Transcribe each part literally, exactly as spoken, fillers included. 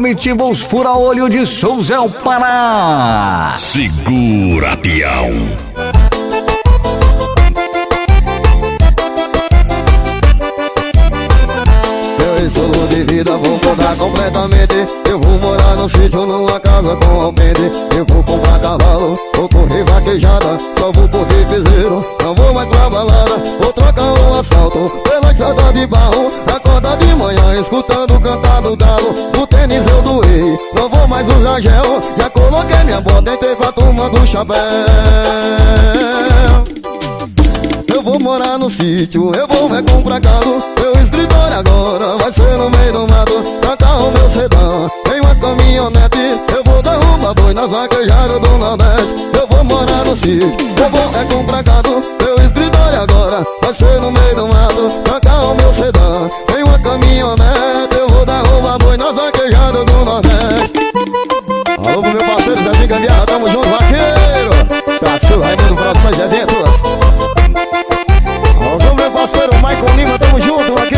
Comitivos Fura-Olho de Souza ao Pará. Segura, peão. Meu estilo de vida vou mudar completamente. Eu vou morar num sítio, numa casa com alpendre. Eu vou comprar cavalo, vou correr vaquejada. Só vou correr piseiro, não vou mais pra balada. Vou trocar um assalto pela estrada de barro. Acorda de manhã escutando o cantar do galo. O tênis eu doei, não vou mais usar gel. Já coloquei minha bota, entrei pra turma do chapéu. Eu vou morar no sítio, eu vou recomprar gado. Meu escritório agora vai ser no meio do mato. Trocar o meu sedã em uma caminhonete. Eu vou derrubar boi nas vaquejadas do Nordeste. Eu vou morar no sítio, eu vou recomprar gado. Meu escritório agora vai ser no meio do mato. Trocar o meu sedã em uma caminhonete. Eu vou derrubar boi nas vaquejadas do Nordeste. Alô pro meu parceiro Zé Gambiarra, tamo junto, vaqueiro. Brasil, Raimundo Produções Eventos. Alô meu parceiro Michael Lima, tamo junto aqui.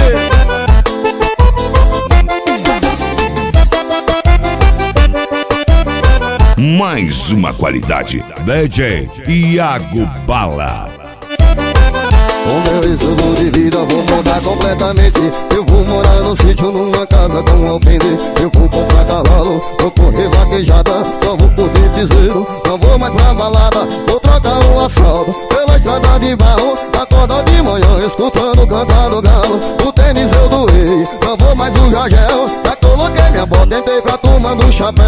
Mais uma qualidade. D J Iago Bala. O meu estilo de vida vou mudar completamente. Eu vou morar no sítio, numa casa com alpendre. Eu vou comprar cavalo, vou correr vaquejada. Só vou correr piseiro, não vou mais pra balada. Vou trocar um assalto pela estrada de barro. Acorda de manhã escutando o cantar do galo. O tênis eu doei, não vou mais usar gel. Já coloquei minha bota, entrei pra turma do chapéu.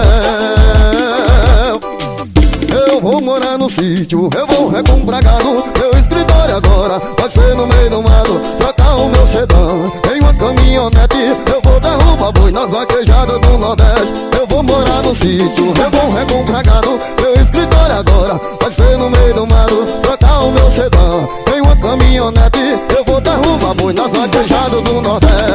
Eu vou morar no sítio, eu vou recomprar gado. Meu escritório agora vai ser no meio do mato. Trocar o meu sedã em uma caminhonete. Eu vou derrubar boi nas vaquejadas do Nordeste. Eu vou morar no sítio, eu vou recomprar gado. Meu escritório agora vai ser no meio do mato. Trocar o meu sedã em uma caminhonete. Eu vou derrubar boi nas vaquejadas do Nordeste.